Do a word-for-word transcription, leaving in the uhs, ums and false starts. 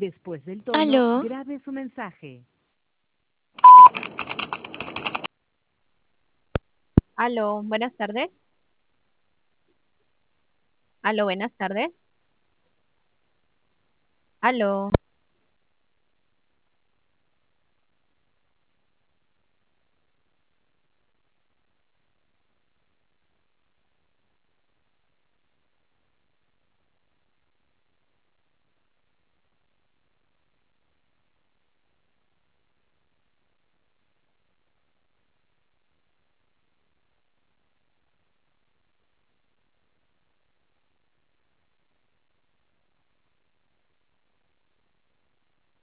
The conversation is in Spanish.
Después del tono, Aló, grabe su mensaje. Aló, buenas tardes. Aló, buenas tardes. Aló.